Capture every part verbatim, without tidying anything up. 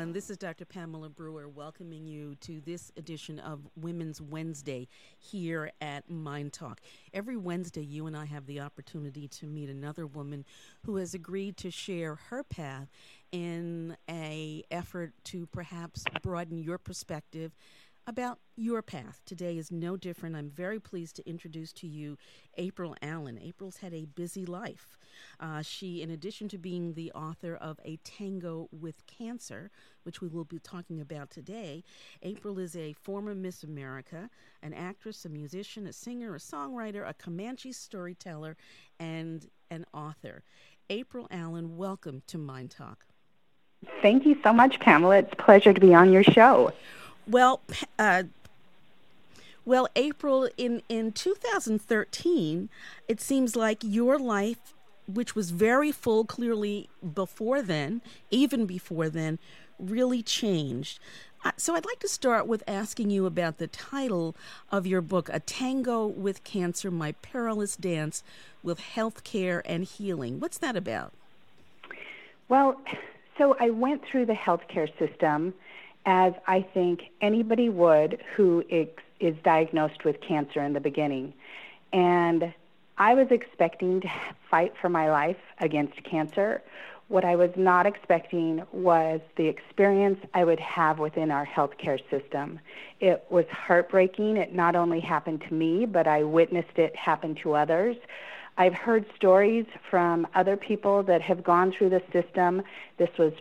And this is Doctor Pamela Brewer welcoming you to this edition of Women's Wednesday here at Mind Talk. Every Wednesday, you and I have the opportunity to meet another woman who has agreed to share her path in a effort to perhaps broaden your perspective about your path. Today is no different. I'm very pleased to introduce to you April Allen. April's had a busy life. Uh, she, in addition to being the author of A Tango with Cancer, which we will be talking about today, April is a former Miss America, an actress, a musician, a singer, a songwriter, a Comanche storyteller, and an author. April Allen, welcome to Mind Talk. Thank you so much, Pamela. It's a pleasure to be on your show. Well, uh, well, April, in, in two thousand thirteen, it seems like your life, which was very full clearly before then, even before then, really changed. Uh, so I'd like to start with asking you about the title of your book, A Tango with Cancer, My Perilous Dance with Healthcare and Healing. What's that about? Well, so I went through the healthcare system as I think anybody would who is diagnosed with cancer in the beginning. And I was expecting to fight for my life against cancer. What I was not expecting was the experience I would have within our healthcare system. It was heartbreaking. It not only happened to me, but I witnessed it happen to others. I've heard stories from other people that have gone through the system. This was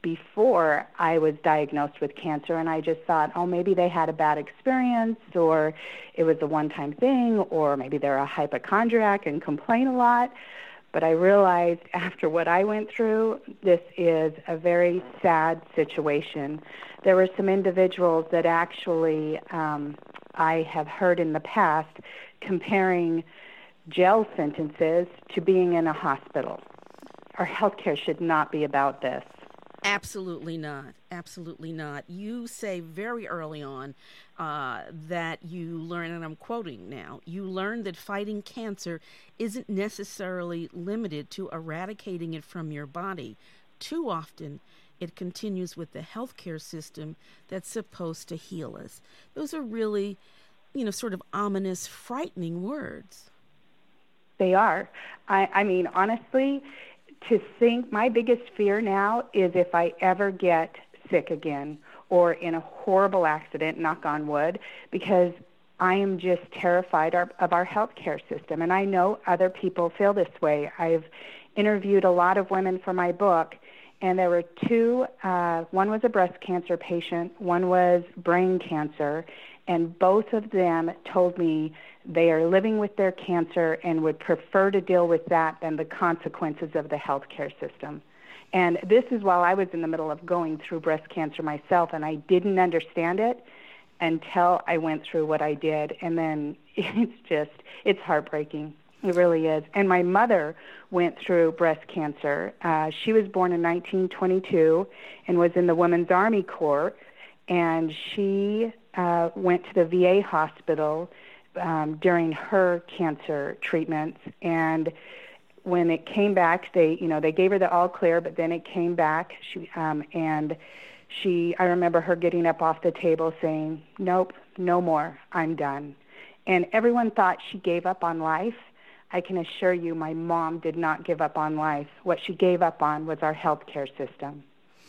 before I was diagnosed with cancer, and I just thought, oh, maybe they had a bad experience, or it was a one-time thing, or maybe they're a hypochondriac and complain a lot. But I realized after what I went through, this is a very sad situation. There were some individuals that actually um, I have heard in the past comparing jail sentences to being in a hospital. Our healthcare should not be about this. Absolutely not. Absolutely not. You say very early on uh, that you learn, and I'm quoting now, you learn that fighting cancer isn't necessarily limited to eradicating it from your body. Too often, it continues with the healthcare system that's supposed to heal us. Those are really, you know, sort of ominous, frightening words. They are. I, I mean, honestly, to think, my biggest fear now is if I ever get sick again or in a horrible accident, knock on wood, because I am just terrified our, of our healthcare system. And I know other people feel this way. I've interviewed a lot of women for my book, and there were two, uh, one was a breast cancer patient, one was brain cancer, and both of them told me they are living with their cancer and would prefer to deal with that than the consequences of the healthcare system. And this is while I was in the middle of going through breast cancer myself, and I didn't understand it until I went through what I did. And then it's just, it's heartbreaking. It really is. And my mother went through breast cancer. Uh, she was born in nineteen twenty-two and was in the Women's Army Corps, and she uh, went to the V A hospital um, during her cancer treatments. And when it came back, they, you know, they gave her the all clear, but then it came back, she, um, and she, I remember her getting up off the table saying, nope, no more, I'm done. And everyone thought she gave up on life. I can assure you my mom did not give up on life. What she gave up on was our healthcare system.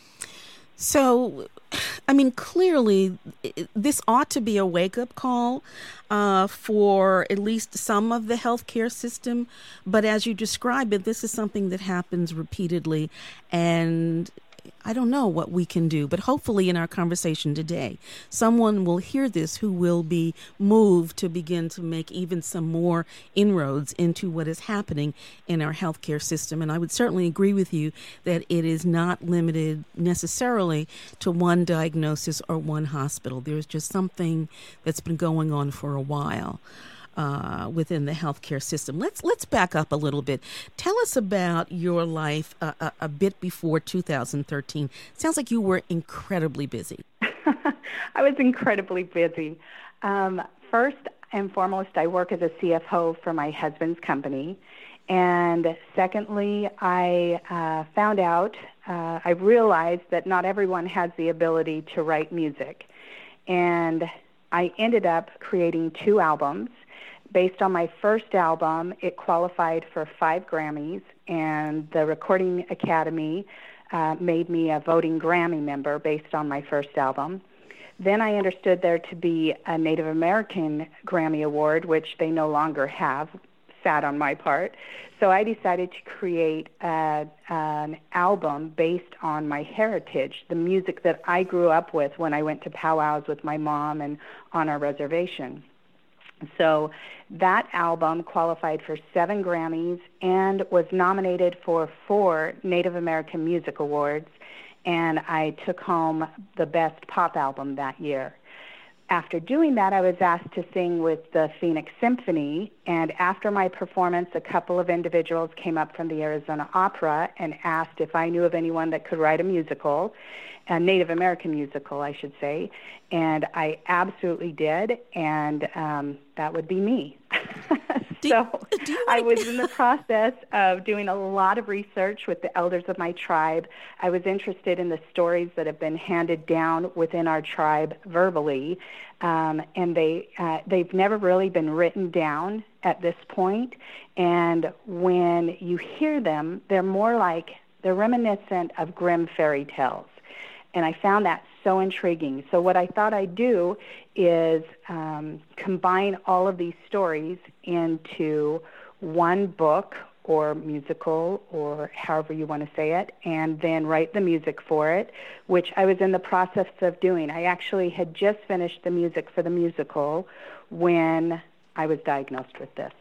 So, I mean, clearly, this ought to be a wake-up call uh, for at least some of the healthcare system. But as you describe it, this is something that happens repeatedly, and I don't know what we can do, but hopefully in our conversation today, someone will hear this who will be moved to begin to make even some more inroads into what is happening in our healthcare system. And I would certainly agree with you that it is not limited necessarily to one diagnosis or one hospital. There's just something that's been going on for a while Uh, within the healthcare system. Let's let's back up a little bit. Tell us about your life uh, a, a bit before two thousand thirteen. Sounds like you were incredibly busy. I was incredibly busy. Um, first and foremost, I work as a C F O for my husband's company, And secondly, I uh, found out, uh, I realized that not everyone has the ability to write music. And I ended up creating two albums. Based on my first album, it qualified for five Grammys, and the Recording Academy uh, made me a voting Grammy member based on my first album. Then I understood there to be a Native American Grammy Award, which they no longer have, sad on my part. So I decided to create a, an album based on my heritage, the music that I grew up with when I went to powwows with my mom and on our reservation. So that album qualified for seven Grammys and was nominated for four Native American Music Awards, and I took home the Best Pop Album that year. After doing that, I was asked to sing with the Phoenix Symphony, and after my performance, a couple of individuals came up from the Arizona Opera and asked if I knew of anyone that could write a musical, a Native American musical, I should say, and I absolutely did, and um, that would be me. So I was in the process of doing a lot of research with the elders of my tribe. I was interested in the stories that have been handed down within our tribe verbally, um, and they, uh, they've never really been written down at this point. And when you hear them, they're more like, they're reminiscent of Grimm fairy tales. And I found that so intriguing. So what I thought I'd do is um, combine all of these stories into one book or musical or however you want to say it, and then write the music for it, which I was in the process of doing. I actually had just finished the music for the musical when I was diagnosed with this.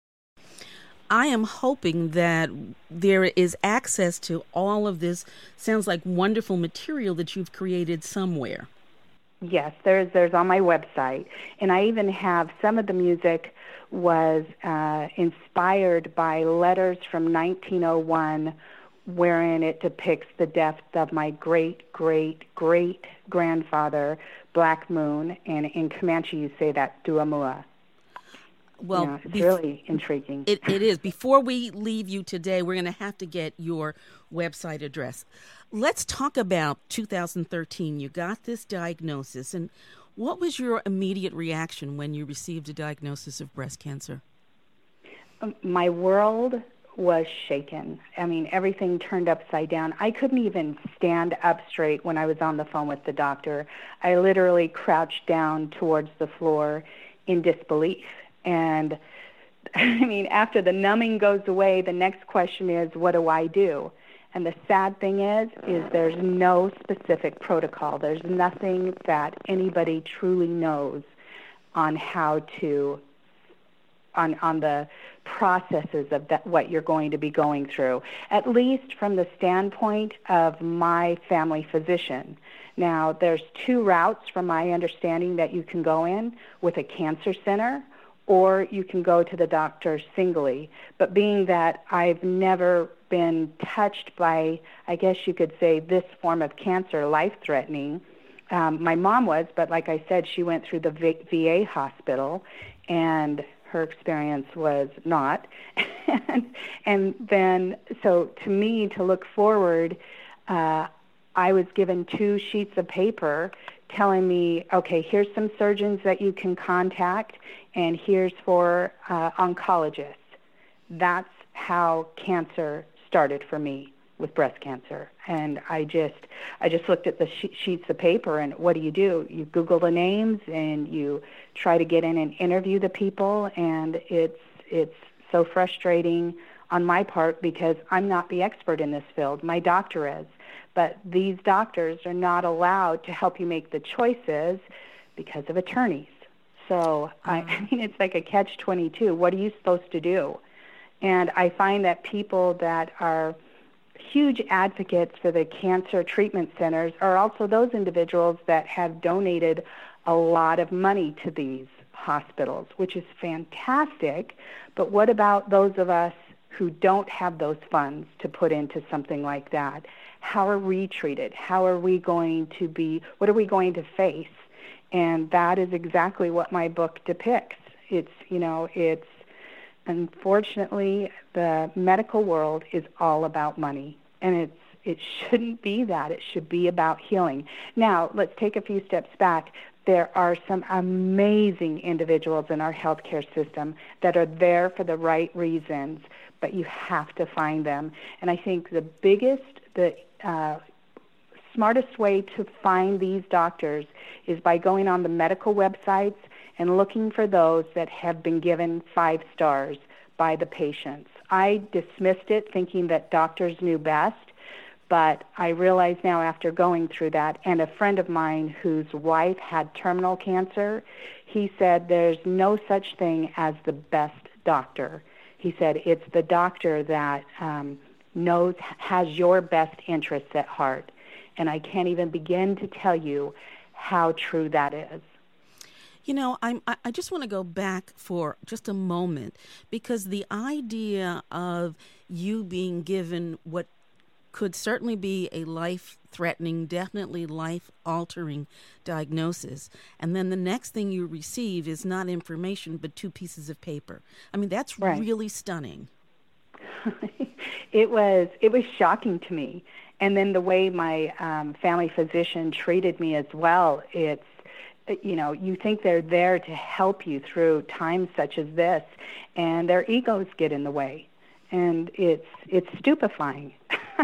I am hoping that there is access to all of this, sounds like wonderful material that you've created somewhere. Yes, there's there's on my website. And I even have some of the music was uh, inspired by letters from nineteen oh one, wherein it depicts the death of my great, great, great grandfather, Black Moon. And in Comanche, you say that Duamua. Well, yeah, it's bef- really intriguing. It, it is. Before we leave you today, we're going to have to get your website address. Let's talk about two thousand thirteen. You got this diagnosis, and what was your immediate reaction when you received a diagnosis of breast cancer? Um, my world was shaken. I mean, everything turned upside down. I couldn't even stand up straight when I was on the phone with the doctor. I literally crouched down towards the floor in disbelief. And I mean, after the numbing goes away, the next question is, what do I do? And the sad thing is, is there's no specific protocol. There's nothing that anybody truly knows on how to, on on the processes of that, what you're going to be going through, at least from the standpoint of my family physician. Now, there's two routes, from my understanding, that you can go in with a cancer center, or you can go to the doctor singly. But being that I've never been touched by, I guess you could say, this form of cancer, life-threatening, um, my mom was, but like I said, she went through the v- VA hospital, and her experience was not. and, and then, so to me, to look forward, uh, I was given two sheets of paper telling me, okay, here's some surgeons that you can contact, and here's for uh, oncologists. That's how cancer started for me, with breast cancer. And I just I just looked at the she- sheets of paper, and what do you do? You Google the names, and you try to get in and interview the people, and it's it's so frustrating on my part because I'm not the expert in this field. My doctor is. But these doctors are not allowed to help you make the choices because of attorneys. So, uh-huh. I, I mean, it's like a catch twenty-two. What are you supposed to do? And I find that people that are huge advocates for the cancer treatment centers are also those individuals that have donated a lot of money to these hospitals, which is fantastic. But what about those of us who don't have those funds to put into something like that? How are we treated? How are we going to be, what are we going to face? And that is exactly what my book depicts. It's, you know, it's unfortunately, the medical world is all about money, and it's it shouldn't be that. It should be about healing. Now, let's take a few steps back. There are some amazing individuals in our healthcare system that are there for the right reasons, but you have to find them. And I think the biggest, the uh, smartest way to find these doctors is by going on the medical websites and looking for those that have been given five stars by the patients. I dismissed it thinking that doctors knew best, but I realize now after going through that, and a friend of mine whose wife had terminal cancer, he said there's no such thing as the best doctor. He said it's the doctor that um, knows, has your best interests at heart. And I can't even begin to tell you how true that is. You know, I'm, I just want to go back for just a moment, because the idea of you being given what could certainly be a life-threatening, definitely life-altering diagnosis, and then the next thing you receive is not information but two pieces of paper. I mean, that's right. Really stunning. It was it was shocking to me. And then the way my um, family physician treated me as well, it's, you know, you think they're there to help you through times such as this, and their egos get in the way. And it's it's stupefying.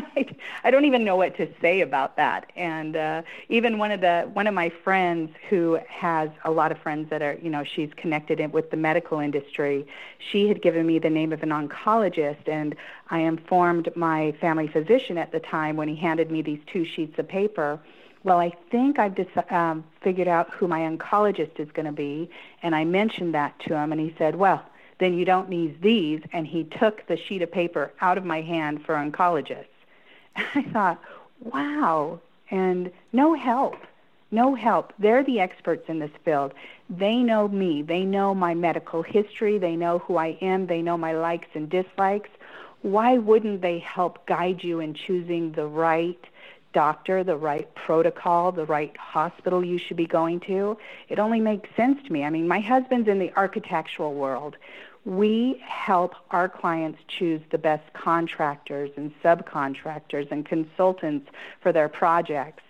I don't even know what to say about that. And uh, even one of the one of my friends who has a lot of friends that are, you know, she's connected in with the medical industry, she had given me the name of an oncologist, and I informed my family physician at the time when he handed me these two sheets of paper. Well, I think I've just um, figured out who my oncologist is going to be, and I mentioned that to him, and he said, well, then you don't need these, and he took the sheet of paper out of my hand for oncologists. I thought, wow, and no help, no help. They're the experts in this field. They know me. They know my medical history. They know who I am. They know my likes and dislikes. Why wouldn't they help guide you in choosing the right doctor, the right protocol, the right hospital you should be going to? It only makes sense to me. I mean, my husband's in the architectural world. We help our clients choose the best contractors and subcontractors and consultants for their projects.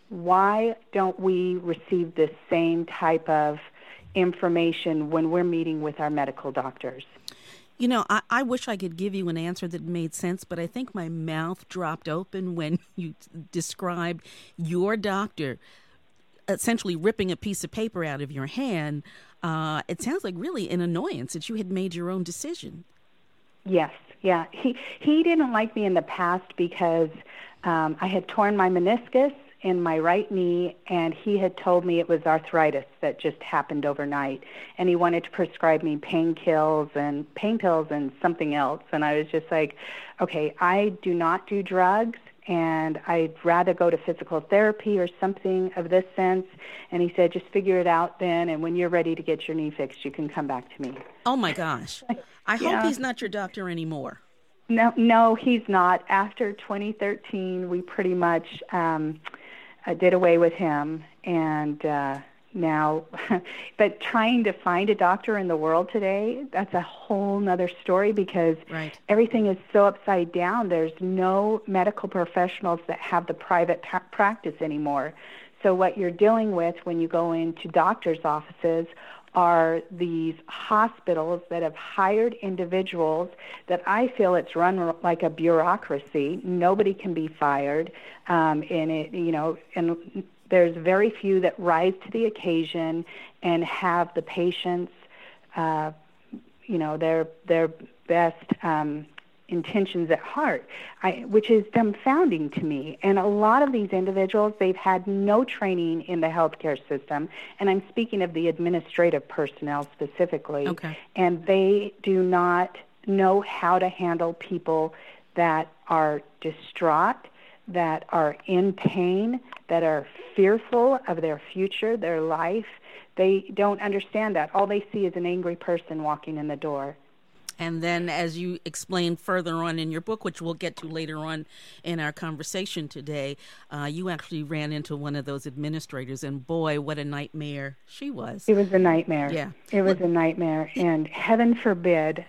Why don't we receive this same type of information when we're meeting with our medical doctors? You know, I, I wish I could give you an answer that made sense, but I think my mouth dropped open when you described your doctor essentially ripping a piece of paper out of your hand. Uh, it sounds like really an annoyance that you had made your own decision. Yes, yeah. He he didn't like me in the past because um, I had torn my meniscus in my right knee, and he had told me it was arthritis that just happened overnight. And he wanted to prescribe me pain pills and pain pills and something else. And I was just like, okay, I do not do drugs, and I'd rather go to physical therapy or something of this sense. And he said, just figure it out then, and when you're ready to get your knee fixed, you can come back to me. Oh, my gosh. I yeah. hope he's not your doctor anymore. No, no, he's not. After twenty thirteen, we pretty much um, uh, did away with him, and uh, now, but trying to find a doctor in the world today, that's a whole nother story, because right. everything is so upside down. There's no medical professionals that have the private pa- practice anymore. So what you're dealing with when you go into doctors' offices are these hospitals that have hired individuals that I feel it's run like a bureaucracy. Nobody can be fired, um, and it, you know, and there's very few that rise to the occasion and have the patients, uh, you know, their their best um, intentions at heart, I, which is dumbfounding to me. And a lot of these individuals, they've had no training in the healthcare system, and I'm speaking of the administrative personnel specifically, okay. and they do not know how to handle people that are distraught, that are in pain, that are fearful of their future, their life. They don't understand that. All they see is an angry person walking in the door. And then, as you explain further on in your book, which we'll get to later on in our conversation today, uh, you actually ran into one of those administrators, and boy, what a nightmare she was. It was a nightmare. Yeah. It was a nightmare, and heaven forbid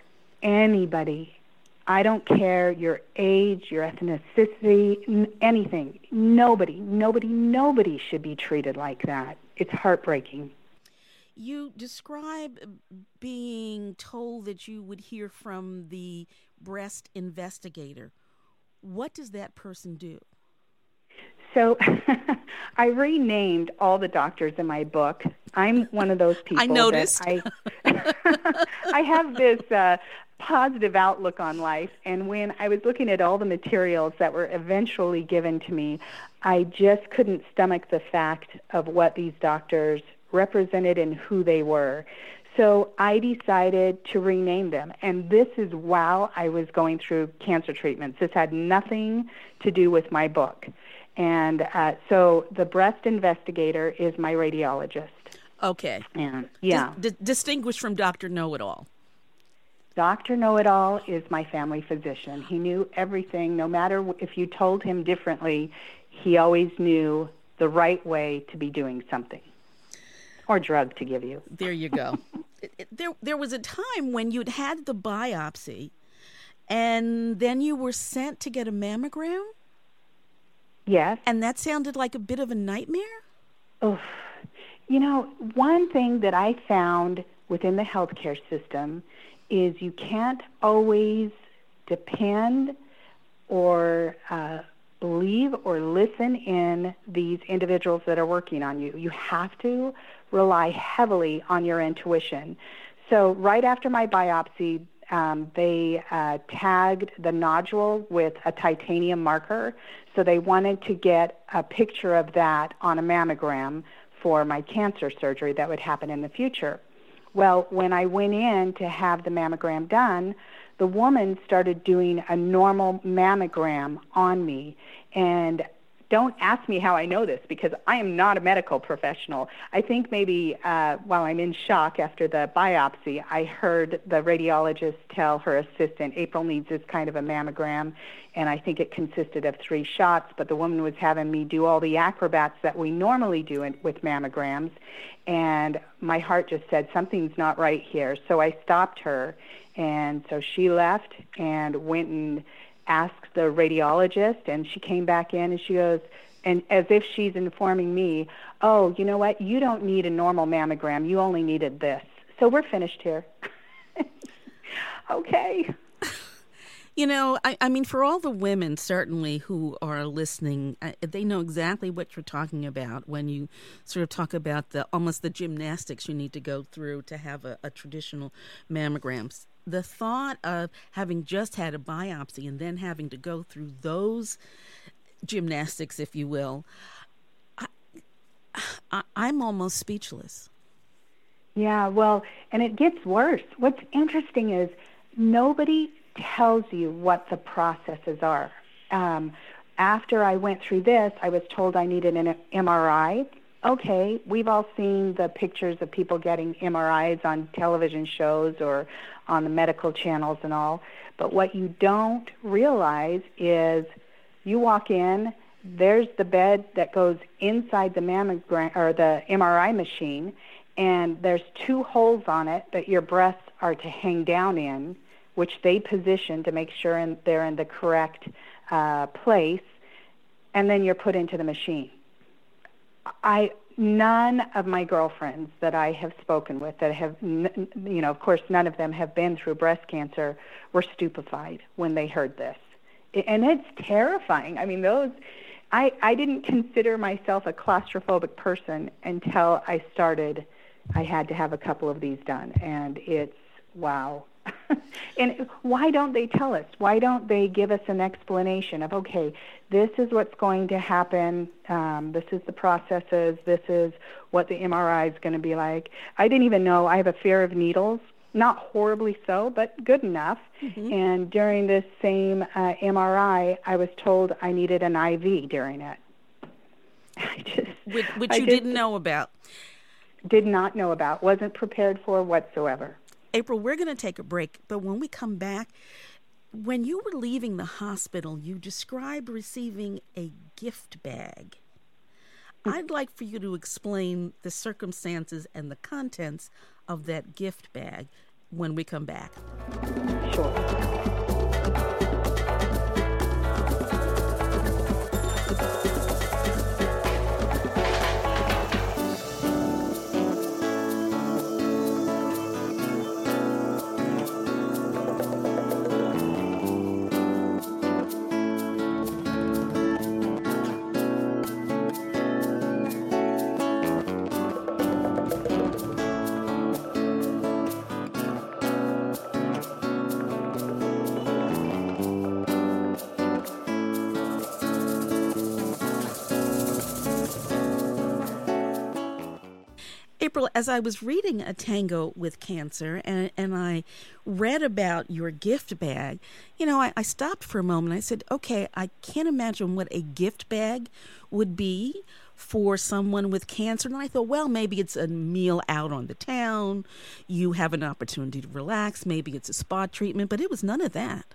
anybody, I don't care your age, your ethnicity, n- anything. Nobody, nobody, nobody should be treated like that. It's heartbreaking. You describe being told that you would hear from the breast investigator. What does that person do? So I renamed all the doctors in my book. I'm one of those people I noticed. that I I have this uh, positive outlook on life, and when I was looking at all the materials that were eventually given to me, I just couldn't stomach the fact of what these doctors represented and who they were. So I decided to rename them. And this is while I was going through cancer treatments. This had nothing to do with my book. And uh, so the breast investigator is my radiologist. Okay. And yeah. Dis- di- distinguished from Doctor Know-It-All. Doctor Know-It-All is my family physician. He knew everything. No matter if you told him differently, he always knew the right way to be doing something. Or drug to give you. There you go. it, it, there, there was a time when you'd had the biopsy, and then you were sent to get a mammogram? Yes. And that sounded like a bit of a nightmare? Oh, you know, one thing that I found within the healthcare system is you can't always depend or uh, believe or listen in these individuals that are working on you. You have to rely heavily on your intuition. So right after my biopsy, um, they uh, tagged the nodule with a titanium marker. So they wanted to get a picture of that on a mammogram for my cancer surgery that would happen in the future. Well, when I went in to have the mammogram done, the woman started doing a normal mammogram on me. And don't ask me how I know this, because I am not a medical professional. I think maybe uh, while I'm in shock after the biopsy, I heard the radiologist tell her assistant, April needs this kind of a mammogram, and I think it consisted of three shots, but the woman was having me do all the acrobats that we normally do in, with mammograms, and my heart just said, something's not right here. So I stopped her, and so she left and went and asked the radiologist, and she came back in and she goes, and as if she's informing me, oh, you know what, you don't need a normal mammogram, you only needed this. So we're finished here. Okay. You know, I, I mean, for all the women certainly who are listening, uh, they know exactly what you're talking about when you sort of talk about the almost the gymnastics you need to go through to have a, a traditional mammogram. The thought of having just had a biopsy and then having to go through those gymnastics, if you will, I, I, I'm almost speechless. Yeah, well, and it gets worse. What's interesting is nobody tells you what the processes are. Um, after I went through this, I was told I needed an M R I. Okay, we've all seen the pictures of people getting M R Is on television shows or on the medical channels and all. But what you don't realize is you walk in, there's the bed that goes inside the mammogram or the M R I machine, and there's two holes on it that your breasts are to hang down in, which they position to make sure in, they're in the correct uh, place, and then you're put into the machine. I none of my girlfriends that I have spoken with that have, you know, of course, none of them have been through breast cancer, were stupefied when they heard this. And it's terrifying. I mean, those, I, I didn't consider myself a claustrophobic person until I started. I had to have a couple of these done, and it's, wow. And why don't they tell us? Why don't they give us an explanation of, okay, this is what's going to happen, um, this is the processes, this is what the M R I is going to be like. I didn't even know I have a fear of needles, not horribly so, but good enough. Mm-hmm. And during this same uh, M R I, I was told I needed an I V during it. I just, which which I you just didn't know about. Did not know about, wasn't prepared for whatsoever. April, we're going to take a break, but when we come back, when you were leaving the hospital, you described receiving a gift bag. I'd like for you to explain the circumstances and the contents of that gift bag. when we come back. Sure. April, as I was reading A Tango with Cancer and, and I read about your gift bag, you know, I, I stopped for a moment. I said, okay, I can't imagine what a gift bag would be for someone with cancer. And I thought, well, maybe it's a meal out on the town. You have an opportunity to relax. Maybe it's a spa treatment, but it was none of that.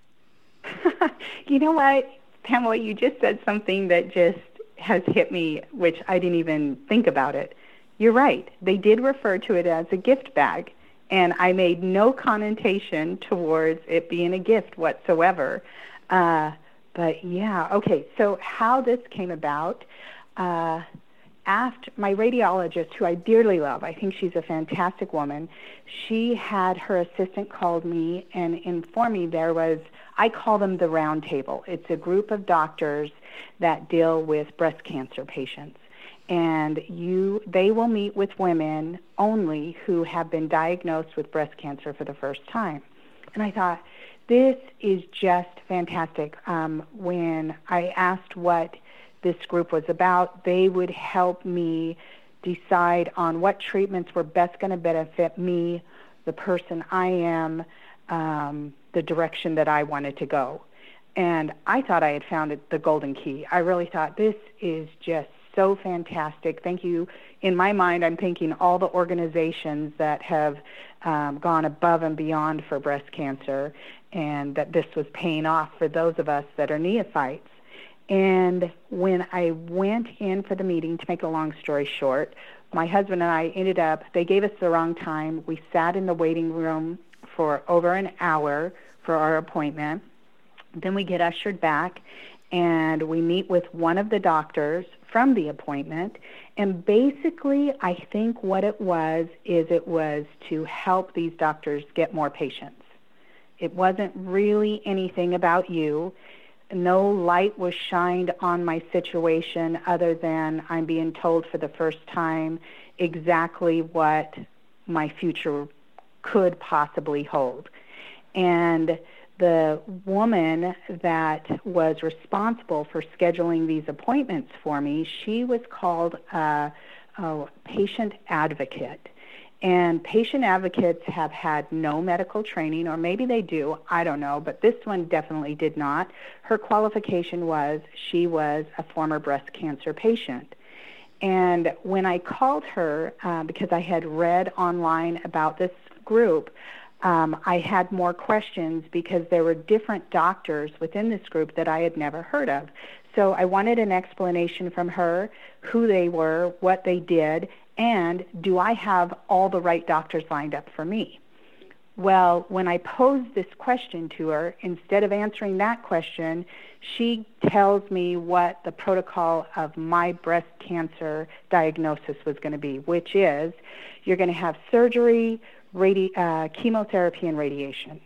You know what, Pamela, you just said something that just has hit me, which I didn't even think about it. You're right. They did refer to it as a gift bag, and I made no connotation towards it being a gift whatsoever. Uh, but yeah, okay, so how this came about, uh, after my radiologist, who I dearly love, I think she's a fantastic woman, she had her assistant called me and informed me there was, I call them the round table. It's a group of doctors that deal with breast cancer patients. And you, they will meet with women only who have been diagnosed with breast cancer for the first time. And I thought, this is just fantastic. Um, when I asked what this group was about, they would help me decide on what treatments were best going to benefit me, the person I am, um, the direction that I wanted to go. And I thought I had found it, the golden key. I really thought, this is just so fantastic. Thank you. In my mind, I'm thinking all the organizations that have um, gone above and beyond for breast cancer, and that this was paying off for those of us that are neophytes. And when I went in for the meeting, to make a long story short, my husband and I ended up, they gave us the wrong time. We sat in the waiting room for over an hour for our appointment. Then we get ushered back, and we meet with one of the doctors from the appointment. And basically, I think what it was is it was to help these doctors get more patients. It wasn't really anything about you. No light was shined on my situation other than I'm being told for the first time exactly what my future could possibly hold. And the woman that was responsible for scheduling these appointments for me, she was called a, a patient advocate. And patient advocates have had no medical training, or maybe they do, I don't know, but this one definitely did not. Her qualification was she was a former breast cancer patient. And when I called her, uh, because I had read online about this group, Um, I had more questions because there were different doctors within this group that I had never heard of. So I wanted an explanation from her, who they were, what they did, and do I have all the right doctors lined up for me? Well, when I posed this question to her, instead of answering that question, she tells me what the protocol of my breast cancer diagnosis was going to be, which is you're going to have surgery, Radi- uh, chemotherapy and radiation.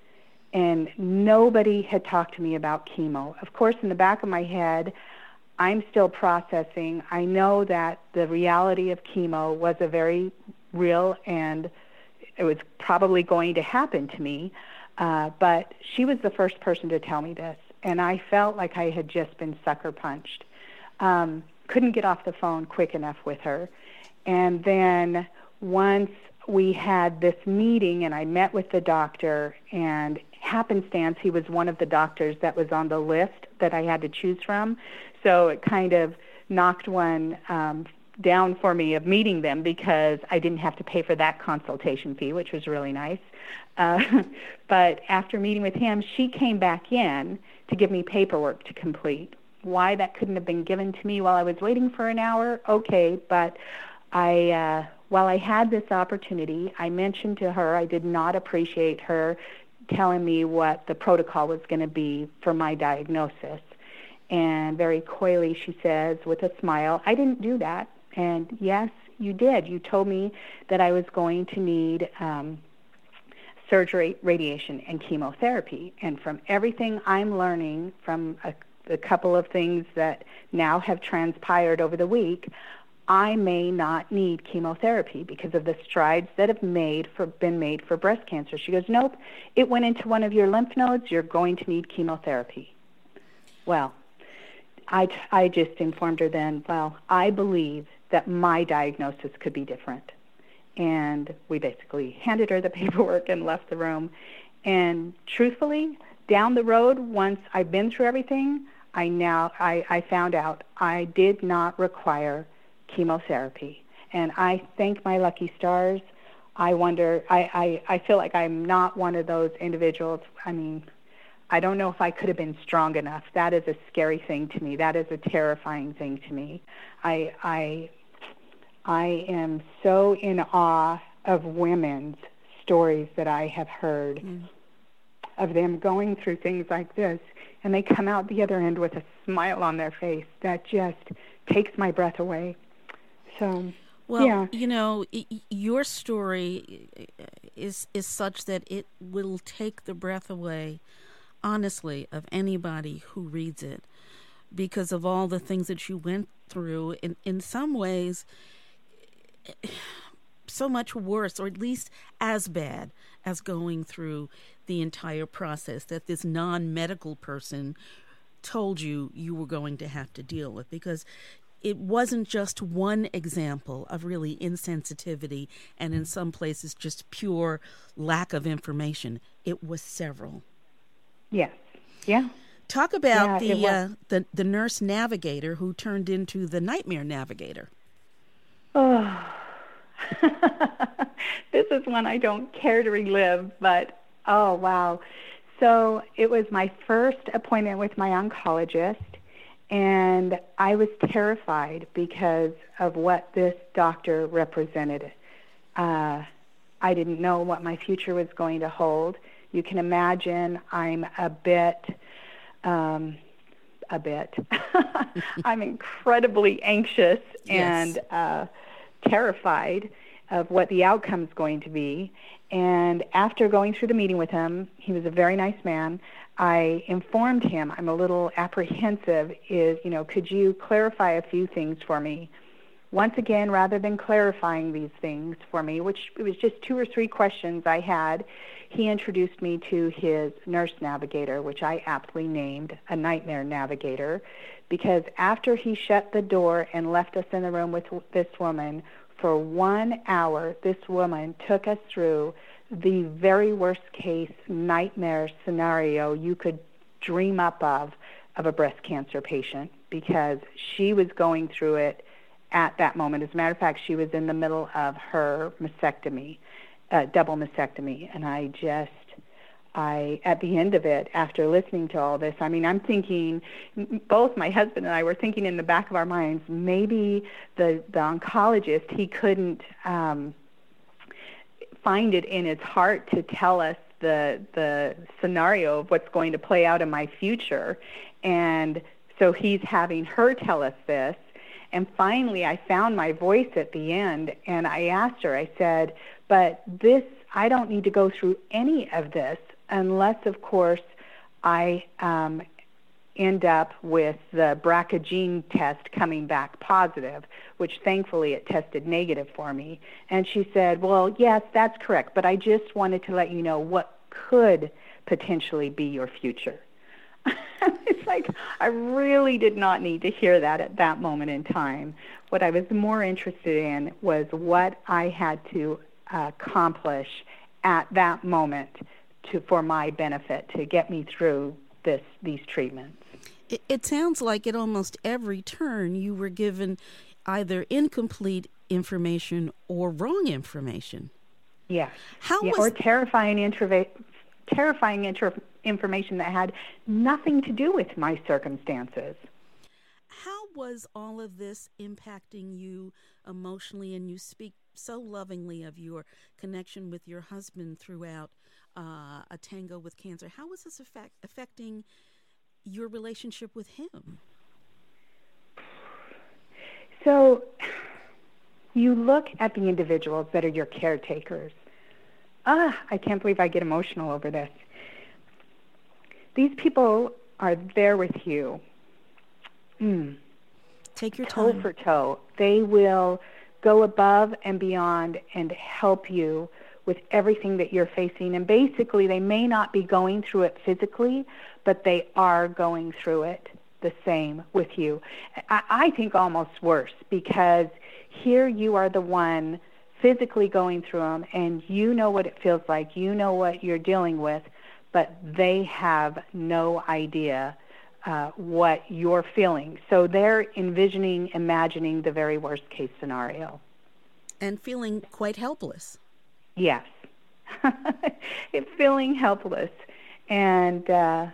And nobody had talked to me about chemo. Of course, in the back of my head, I'm still processing. I know that the reality of chemo was a very real, and it was probably going to happen to me. Uh, but she was the first person to tell me this, and I felt like I had just been sucker punched. Um, couldn't get off the phone quick enough with her. And then once we had this meeting and I met with the doctor, and happenstance, he was one of the doctors that was on the list that I had to choose from. So it kind of knocked one um, down for me of meeting them because I didn't have to pay for that consultation fee, which was really nice. Uh, but after meeting with him, she came back in to give me paperwork to complete. Why that couldn't have been given to me while I was waiting for an hour? Okay, but I uh, while I had this opportunity, I mentioned to her I did not appreciate her telling me what the protocol was going to be for my diagnosis. And very coyly she says, with a smile, I didn't do that. And yes, you did. You told me that I was going to need um, surgery, radiation, and chemotherapy. And from everything I'm learning from a, a couple of things that now have transpired over the week, I may not need chemotherapy because of the strides that have made for been made for breast cancer. She goes, nope, it went into one of your lymph nodes. You're going to need chemotherapy. Well, I, I just informed her then, well, I believe that my diagnosis could be different. And we basically handed her the paperwork and left the room. And truthfully, down the road, once I've been through everything, I now I, I found out I did not require chemotherapy. And I thank my lucky stars. I wonder, I, I, I feel like I'm not one of those individuals. I mean, I don't know if I could have been strong enough. That is a scary thing to me. That is a terrifying thing to me. I, I, I am so in awe of women's stories that I have heard mm. of them going through things like this, and they come out the other end with a smile on their face that just takes my breath away. So, well, yeah. you know, your story is is such that it will take the breath away, honestly, of anybody who reads it, because of all the things that you went through. In in some ways, so much worse, or at least as bad as going through the entire process that this non-medical person told you you were going to have to deal with, because it wasn't just one example of really insensitivity and in some places just pure lack of information. It was several. Yes. Yeah. Talk about yeah, the, uh, the the nurse navigator who turned into the nightmare navigator. Oh, this is one I don't care to relive, but oh, wow. So it was my first appointment with my oncologist, and I was terrified because of what this doctor represented. Uh, I didn't know what my future was going to hold. You can imagine I'm a bit, um, a bit. I'm incredibly anxious yes. and uh, terrified of what the outcome's going to be. And after going through the meeting with him, he was a very nice man. I informed him I'm a little apprehensive. Is, you know, could you clarify a few things for me? Once again, rather than clarifying these things for me, which it was just two or three questions I had, he introduced me to his nurse navigator, which I aptly named a nightmare navigator, because after he shut the door and left us in the room with this woman, for one hour, this woman took us through the very worst case nightmare scenario you could dream up of, of a breast cancer patient, because she was going through it at that moment. As a matter of fact, she was in the middle of her mastectomy, uh, double mastectomy, and I just, I, at the end of it, after listening to all this, I mean, I'm thinking, both my husband and I were thinking in the back of our minds, maybe the, the oncologist, he couldn't um, find it in his heart to tell us the the scenario of what's going to play out in my future. And so he's having her tell us this. And finally, I found my voice at the end, and I asked her, I said, but this, I don't need to go through any of this unless, of course, I um, end up with the B R C A gene test coming back positive, which thankfully it tested negative for me. And she said, well, yes, that's correct, but I just wanted to let you know what could potentially be your future. It's like I really did not need to hear that at that moment in time. What I was more interested in was what I had to uh, accomplish at that moment to for my benefit, to get me through this these treatments. It, it sounds like at almost every turn you were given either incomplete information or wrong information. Yes. How yeah, was or terrifying introva- terrifying inter- information that had nothing to do with my circumstances. How was all of this impacting you emotionally? And you speak so lovingly of your connection with your husband throughout uh, A Tango with Cancer. How was this affect, affecting your relationship with him? So you look at the individuals that are your caretakers. Ah, I can't believe I get emotional over this. These people are there with you. Mm. Take your toe time. for toe. They will go above and beyond and help you with everything that you're facing. And basically, they may not be going through it physically, but they are going through it the same with you. I, I think almost worse, because here you are the one physically going through them, and you know what it feels like. You know what you're dealing with, but they have no idea uh, what you're feeling. So they're envisioning, imagining the very worst case scenario. And feeling quite helpless. Yes. It's feeling helpless. And uh,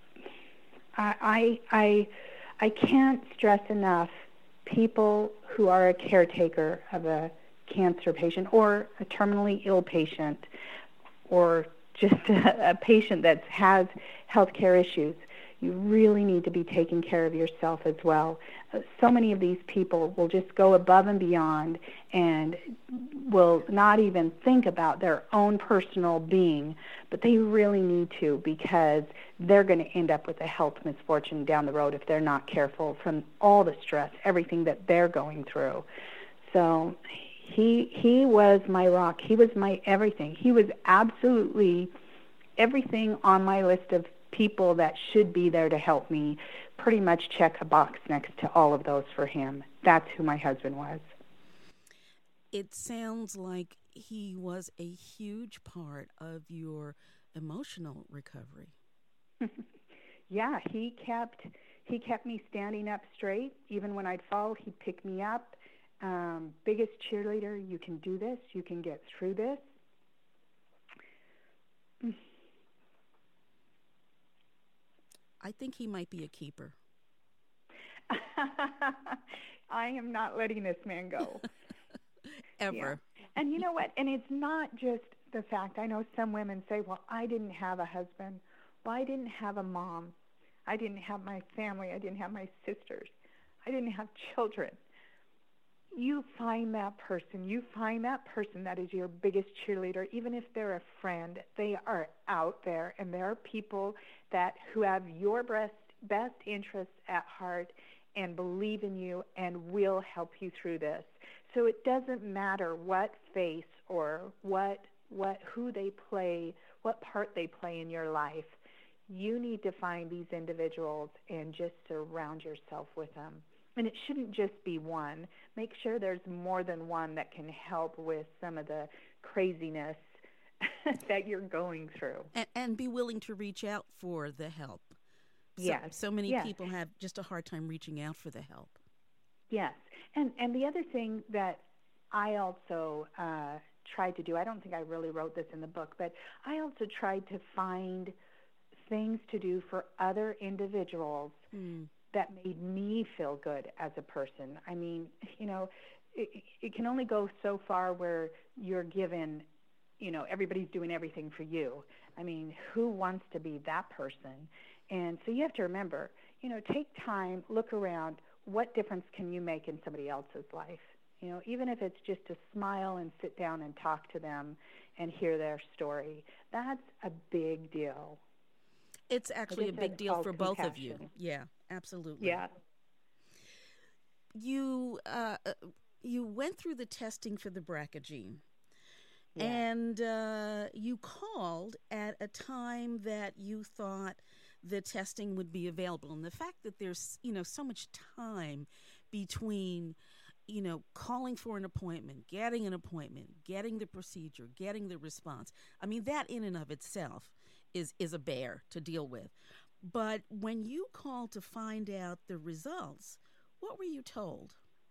I, I, I can't stress enough people who are a caretaker of a cancer patient or a terminally ill patient or just a, a patient that has healthcare issues. You really need to be taking care of yourself as well. Uh, so many of these people will just go above and beyond and will not even think about their own personal being, but they really need to, because they're going to end up with a health misfortune down the road if they're not careful from all the stress, everything that they're going through. So he he was my rock. He was my everything. He was absolutely everything on my list of people that should be there to help me. Pretty much check a box next to all of those for him. That's who my husband was. It sounds like he was a huge part of your emotional recovery. Yeah, he kept he kept me standing up straight. Even when I'd fall, he'd pick me up. Um, biggest cheerleader, you can do this, you can get through this. I think he might be a keeper. I am not letting this man go. Ever. Yeah. And you know what? And it's not just the fact. I know some women say, well, I didn't have a husband. Well, I didn't have a mom. I didn't have my family. I didn't have my sisters. I didn't have children. You find that person. You find that person that is your biggest cheerleader. Even if they're a friend, they are out there, and there are people that who have your best best interests at heart and believe in you and will help you through this. So it doesn't matter what face or what what who they play, what part they play in your life. You need to find these individuals and just surround yourself with them. And it shouldn't just be one. Make sure there's more than one that can help with some of the craziness that you're going through. And, and be willing to reach out for the help. So, Yes. so many yes. people have just a hard time reaching out for the help. Yes. And and the other thing that I also uh, tried to do, I don't think I really wrote this in the book, but I also tried to find things to do for other individuals mm. that made me feel good as a person. I mean, you know, it, it can only go so far where you're given, you know, everybody's doing everything for you. I mean, who wants to be that person? And so you have to remember, you know, take time, look around. What difference can you make in somebody else's life? You know, even if it's just to smile and sit down and talk to them and hear their story, that's a big deal. It's actually a big deal for both of you. Yeah, absolutely. Yeah. You uh, you went through the testing for the B R C A gene, yeah. and uh, you called at a time that you thought the testing would be available. And the fact that there's, you know, so much time between, you know, calling for an appointment, getting an appointment, getting the procedure, getting the response. I mean, that in and of itself is is a bear to deal with. But when you called to find out the results, what were you told?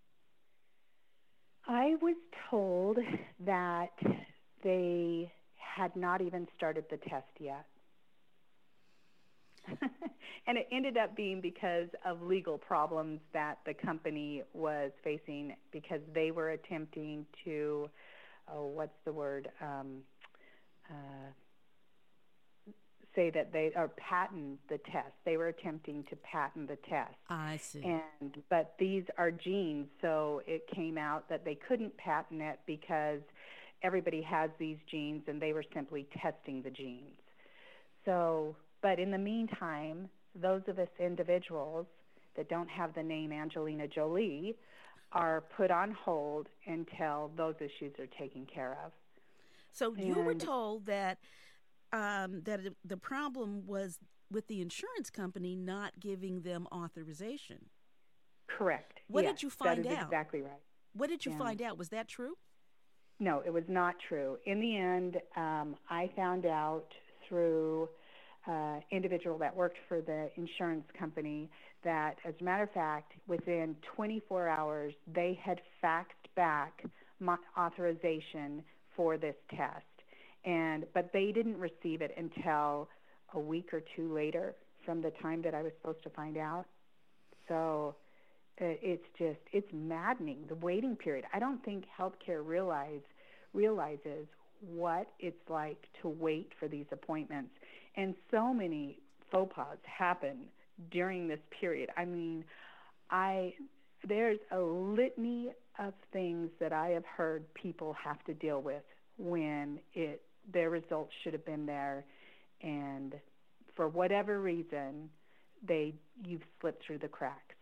I was told that they had not even started the test yet. And it ended up being because of legal problems that the company was facing because they were attempting to, oh, what's the word, um, uh, say that they, or patent the test. They were attempting to patent the test. I see. And, but these are genes, so it came out that they couldn't patent it because everybody has these genes and they were simply testing the genes. So, but in the meantime, those of us individuals that don't have the name Angelina Jolie are put on hold until those issues are taken care of. So you were And- told that um, that it- the problem was with the insurance company not giving them authorization. Correct. What Yes, did you find that is out? exactly right. What did you Yeah. find out? Was that true? No, it was not true. In the end, um, I found out through uh, individual that worked for the insurance company that, as a matter of fact, within twenty-four hours, they had faxed back my authorization for this test. And but they didn't receive it until a week or two later from the time that I was supposed to find out. So uh, it's just, it's maddening, the waiting period. I don't think healthcare realize, realizes what it's like to wait for these appointments. And so many faux pas happen during this period. I mean, I there's a litany of things that I have heard people have to deal with when it their results should have been there, and for whatever reason, they you've slipped through the cracks.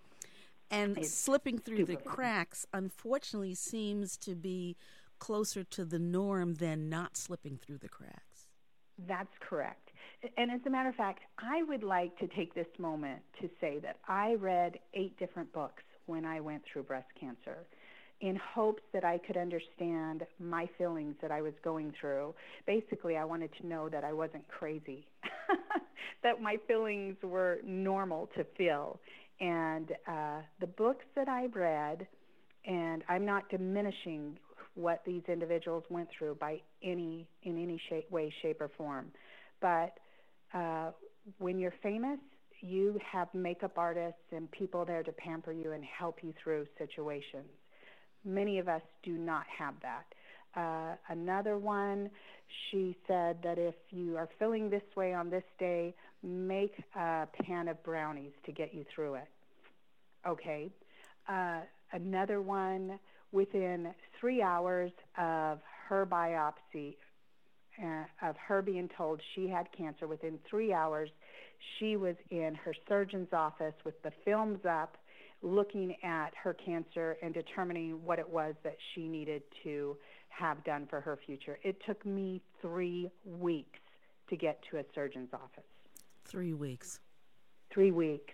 And It's slipping through the stupid. cracks, unfortunately, seems to be closer to the norm than not slipping through the cracks. That's correct. And as a matter of fact, I would like to take this moment to say that I read eight different books when I went through breast cancer in hopes that I could understand my feelings that I was going through. Basically, I wanted to know that I wasn't crazy, that my feelings were normal to feel. And uh, the books that I read, and I'm not diminishing what these individuals went through by any in any shape, way, shape, or form, but uh, when you're famous, you have makeup artists and people there to pamper you and help you through situations. Many of us do not have that. Uh, another one, she said that if you are feeling this way on this day, make a pan of brownies to get you through it. Okay. Uh, another one, within three hours of her biopsy, uh, of her being told she had cancer, within three hours, she was in her surgeon's office with the films up, looking at her cancer and determining what it was that she needed to have done for her future. It took me three weeks to get to a surgeon's office. Three weeks. Three weeks.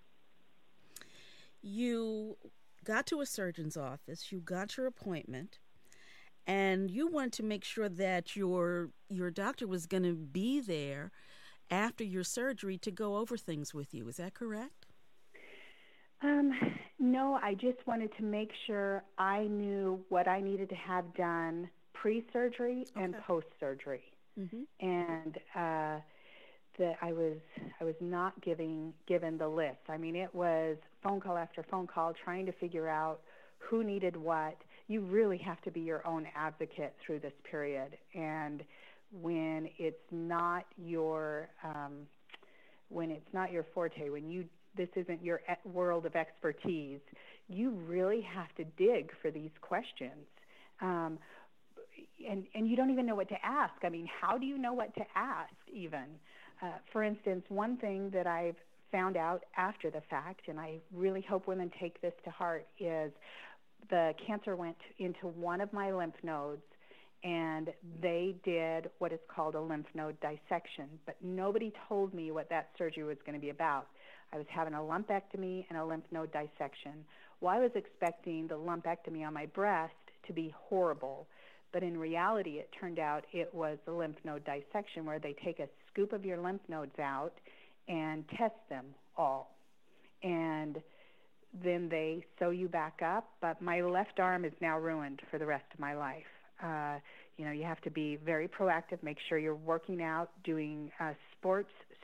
You got to a surgeon's office, you got your appointment, and you wanted to make sure that your your doctor was going to be there after your surgery to go over things with you. Is that correct? Um, no, I just wanted to make sure I knew what I needed to have done pre-surgery and Okay. post-surgery. Mm-hmm. And uh, that I was I was not giving given the list. I mean, it was phone call after phone call trying to figure out who needed what. You really have to be your own advocate through this period. And when it's not your um, when it's not your forte, when you this isn't your e- world of expertise, you really have to dig for these questions. Um, and, and you don't even know what to ask. I mean, how do you know what to ask even? Uh, for instance, one thing that I've found out after the fact, and I really hope women take this to heart, is the cancer went into one of my lymph nodes, and they did what is called a lymph node dissection, but nobody told me what that surgery was going to be about. I was having a lumpectomy and a lymph node dissection. Well, I was expecting the lumpectomy on my breast to be horrible, but in reality, it turned out it was the lymph node dissection where they take a scoop of your lymph nodes out and test them all. And then they sew you back up, but my left arm is now ruined for the rest of my life. Uh, you know, you have to be very proactive, make sure you're working out, doing uh, sports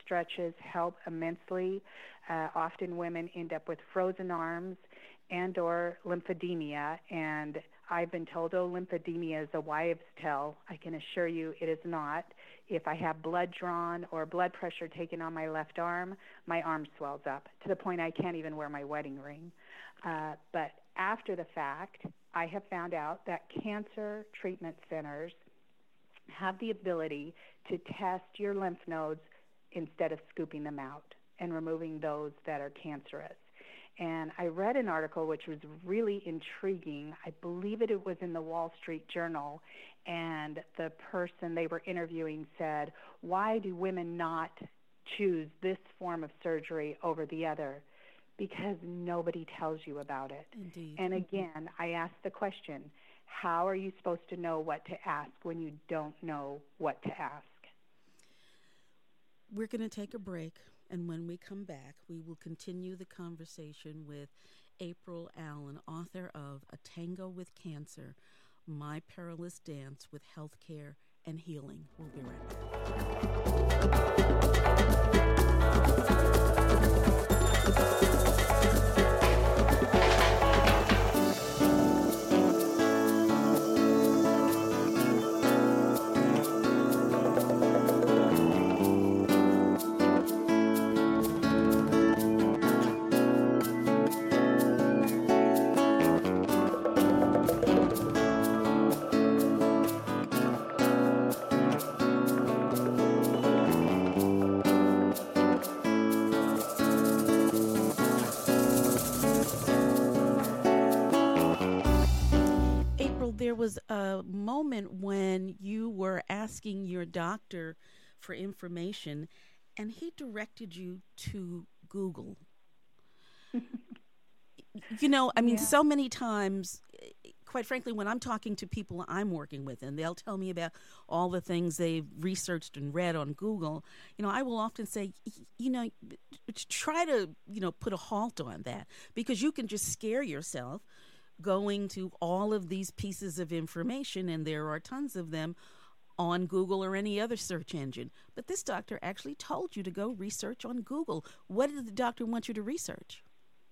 stretches help immensely. Uh, often women end up with frozen arms and or lymphedema, and I've been told, oh, lymphedema is a wives' tale. I can assure you it is not. If I have blood drawn or blood pressure taken on my left arm, my arm swells up to the point I can't even wear my wedding ring. Uh, but after the fact, I have found out that cancer treatment centers have the ability to test your lymph nodes instead of scooping them out and removing those that are cancerous. And I read an article which was really intriguing. I believe it, it was in the Wall Street Journal, and the person they were interviewing said, why do women not choose this form of surgery over the other? Because nobody tells you about it. Indeed. And again, I asked the question, how are you supposed to know what to ask when you don't know what to ask? We're going to take a break, and when we come back, we will continue the conversation with April Allen, author of A Tango with Cancer, My Perilous Dance with Healthcare and Healing. We'll be right back. There was a moment when you were asking your doctor for information, and he directed you to Google. You know, I mean, yeah. So many times, quite frankly, when I'm talking to people I'm working with, and they'll tell me about all the things they've researched and read on Google, you know, I will often say, you know, try to, you know, put a halt on that, because you can just scare yourself going to all of these pieces of information, and there are tons of them on Google or any other search engine. But this doctor actually told you to go research on Google. What did the doctor want you to research?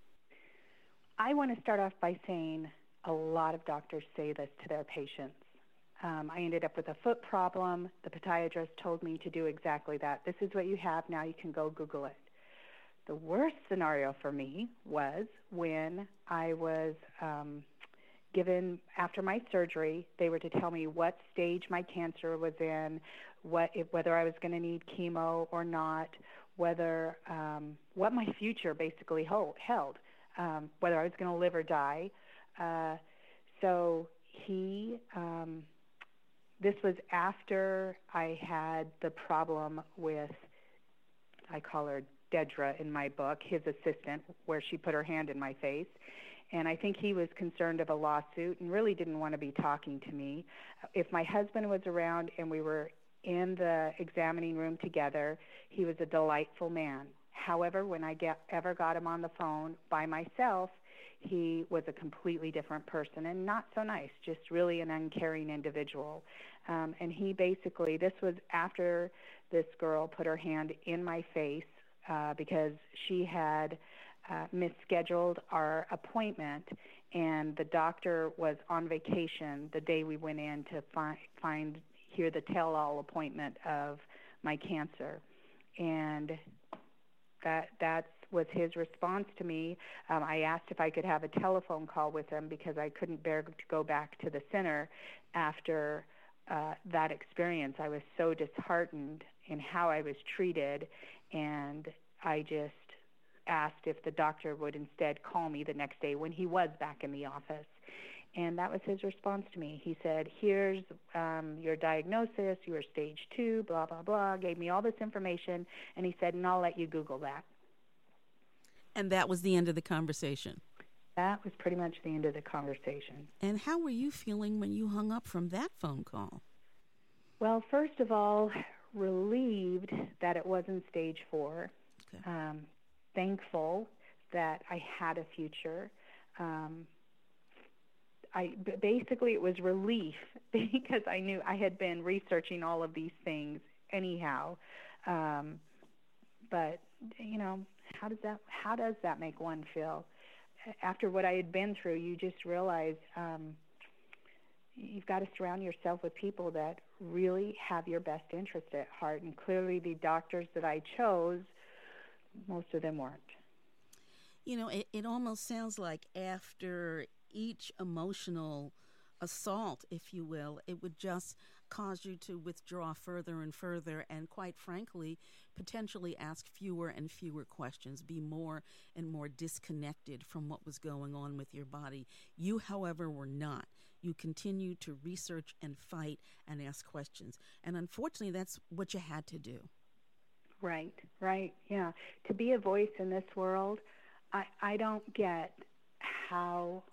I want to start off by saying a lot of doctors say this to their patients. Um, I ended up with a foot problem. The podiatrist told me to do exactly that. This is what you have. Now you can go Google it. The worst scenario for me was when I was um, given, after my surgery, they were to tell me what stage my cancer was in, what if, whether I was going to need chemo or not, whether um, what my future basically hold, held, um, whether I was going to live or die. Uh, so he, um, this was after I had the problem with, I call her Dedra in my book, his assistant, where she put her hand in my face. And I think he was concerned of a lawsuit and really didn't want to be talking to me. If my husband was around and we were in the examining room together, he was a delightful man. However, when I get, ever got him on the phone by myself, he was a completely different person and not so nice, just really an uncaring individual. Um, and he basically, this was after this girl put her hand in my face, Uh, because she had uh, misscheduled our appointment, and the doctor was on vacation the day we went in to find, find hear the tell-all appointment of my cancer. And that that was his response to me. Um, I asked if I could have a telephone call with him because I couldn't bear to go back to the center after uh, that experience. I was so disheartened in how I was treated, and I just asked if the doctor would instead call me the next day when he was back in the office. And that was his response to me. He said, here's um, your diagnosis, you are stage two, blah, blah, blah, gave me all this information, and he said, and I'll let you Google that. And that was the end of the conversation? That was pretty much the end of the conversation. And how were you feeling when you hung up from that phone call? Well, first of all, relieved that it wasn't stage four. Okay. Um, thankful that I had a future. Um, I basically it was relief because I knew I had been researching all of these things anyhow. Um, but you know, how does that how does that make one feel? After what I had been through, you just realize um, you've got to surround yourself with people that really have your best interest at heart. And clearly, the doctors that I chose, most of them weren't. You know, it, it almost sounds like after each emotional assault, if you will, it would just cause you to withdraw further and further and, quite frankly, potentially ask fewer and fewer questions, be more and more disconnected from what was going on with your body. You, however, were not. You continued to research and fight and ask questions. And unfortunately, that's what you had to do. Right, right, yeah. To be a voice in this world, I, I don't get how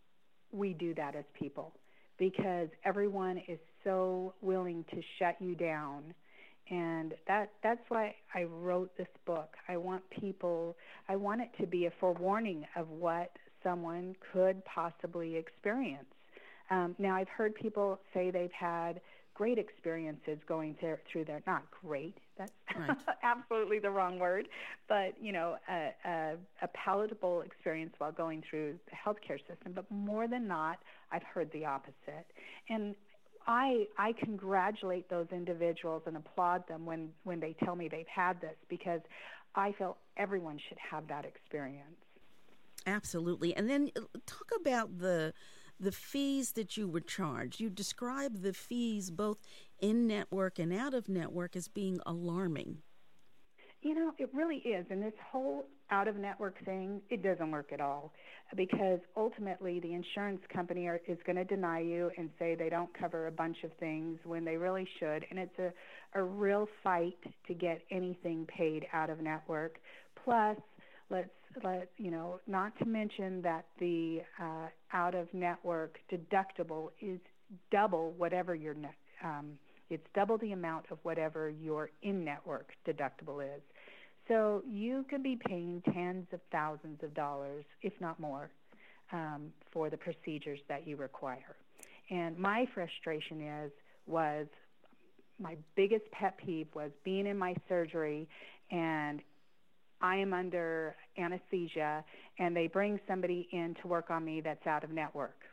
we do that as people, because everyone is so willing to shut you down. And that that's why I wrote this book. I want people, I want it to be a forewarning of what someone could possibly experience. Um, now, I've heard people say they've had great experiences going to, through there. Not great, that's right. Absolutely the wrong word, but, you know, a, a, a palatable experience while going through the healthcare system. But more than not, I've heard the opposite. And I I congratulate those individuals and applaud them when, when they tell me they've had this, because I feel everyone should have that experience. Absolutely. And then talk about the the fees that you were charged. You describe the fees both in-network and out-of-network as being alarming. You know, it really is. And this whole out-of-network thing, it doesn't work at all, because ultimately the insurance company are, is going to deny you and say they don't cover a bunch of things when they really should. And it's a, a real fight to get anything paid out-of-network. Plus, Let's let you know. Not to mention that the uh, out-of-network deductible is double whatever your net. Um, it's double the amount of whatever your in-network deductible is. So you could be paying tens of thousands of dollars, if not more, um, for the procedures that you require. And my frustration is was my biggest pet peeve was being in my surgery and I am under anesthesia, and they bring somebody in to work on me that's out of network.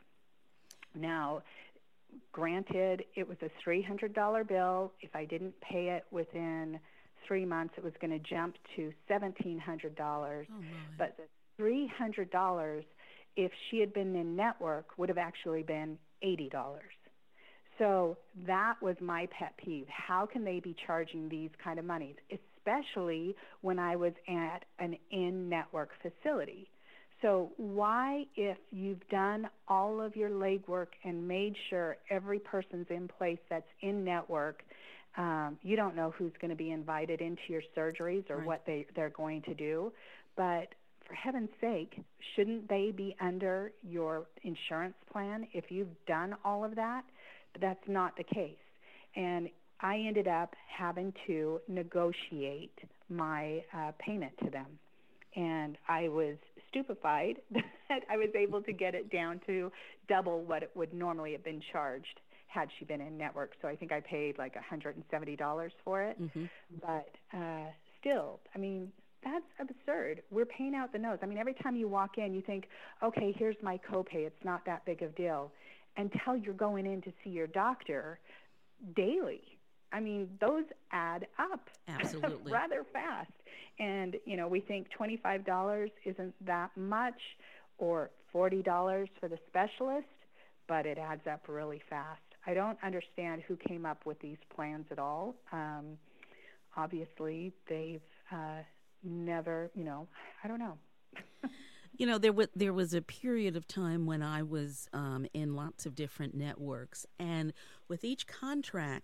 Now, granted, it was a three hundred dollars bill. If I didn't pay it within three months, it was going to jump to seventeen hundred dollars. Oh, my. But the three hundred dollars, if she had been in network, would have actually been eighty dollars. So that was my pet peeve. How can they be charging these kind of monies, especially when I was at an in-network facility? So why, if you've done all of your legwork and made sure every person's in place that's in-network, um, you don't know who's going to be invited into your surgeries or right. what they, they're going to do. But for heaven's sake, shouldn't they be under your insurance plan if you've done all of that? But that's not the case. And I ended up having to negotiate my uh, payment to them. And I was stupefied that I was able to get it down to double what it would normally have been charged had she been in network. So I think I paid like one hundred seventy dollars for it. Mm-hmm. But uh, still, I mean, that's absurd. We're paying out the nose. I mean, every time you walk in, you think, okay, here's my copay. It's not that big of a deal. Until you're going in to see your doctor daily. I mean, those add up. Absolutely. rather fast. And, you know, we think twenty-five dollars isn't that much, or forty dollars for the specialist, but it adds up really fast. I don't understand who came up with these plans at all. Um, obviously, they've uh, never, you know, I don't know. You know, there was there was a period of time when I was um, in lots of different networks, and with each contract,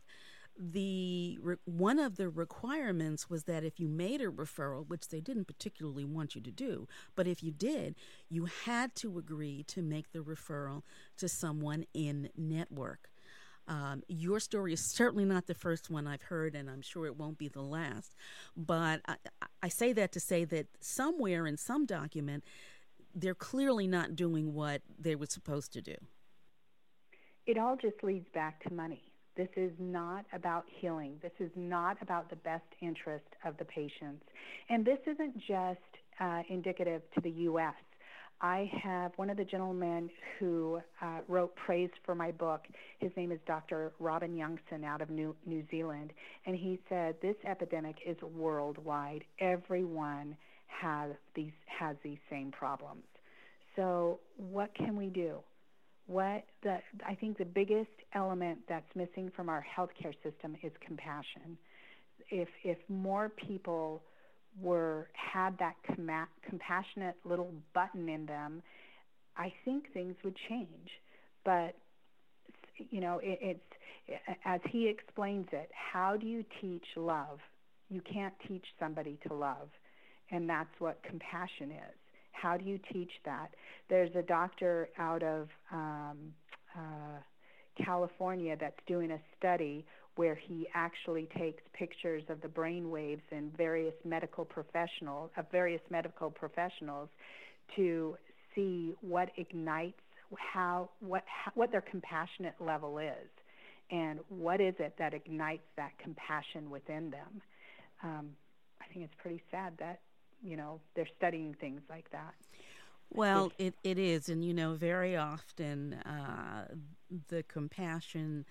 the re- one of the requirements was that if you made a referral, which they didn't particularly want you to do, but if you did, you had to agree to make the referral to someone in network. Um, your story is certainly not the first one I've heard, and I'm sure it won't be the last. But I, I say that to say that somewhere in some document, they're clearly not doing what they were supposed to do. It all just leads back to money. This is not about healing. This is not about the best interest of the patients. And this isn't just uh, indicative to the U S. I have one of the gentlemen who uh, wrote praise for my book. His name is Doctor Robin Youngson out of New, New Zealand. And he said this epidemic is worldwide. Everyone has these, has these same problems. So what can we do? What the, I think the biggest element that's missing from our healthcare system is compassion. If, if more people were had that com- compassionate little button in them, I think things would change. But you know, it, it's as he explains it. How do you teach love? You can't teach somebody to love, and that's what compassion is. How do you teach that? There's a doctor out of um, uh, California that's doing a study where he actually takes pictures of the brain waves in various medical professionals, of various medical professionals, to see what ignites how what how, what their compassionate level is, and what is it that ignites that compassion within them. Um, I think it's pretty sad that you know they're studying things like that. Well, it, it is, and you know, very often uh, the compassion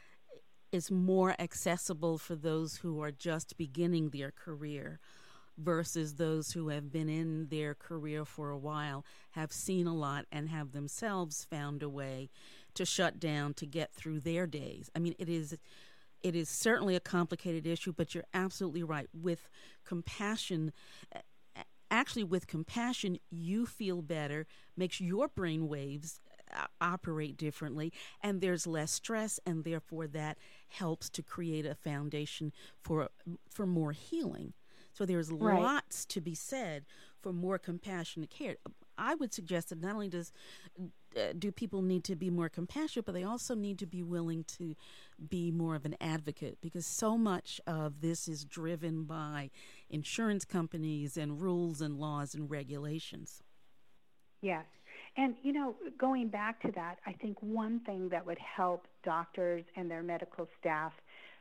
is more accessible for those who are just beginning their career versus those who have been in their career for a while, have seen a lot, and have themselves found a way to shut down to get through their days. I mean, it is it is certainly a complicated issue, but you're absolutely right. With compassion, actually with compassion, you feel better, makes your brain waves operate differently, and there's less stress, and therefore that helps to create a foundation for for more healing. So there's right. lots to be said for more compassionate care. I would suggest that not only does uh, do people need to be more compassionate, but they also need to be willing to be more of an advocate, because so much of this is driven by insurance companies and rules and laws and regulations. Yes. And, you know, going back to that, I think one thing that would help doctors and their medical staff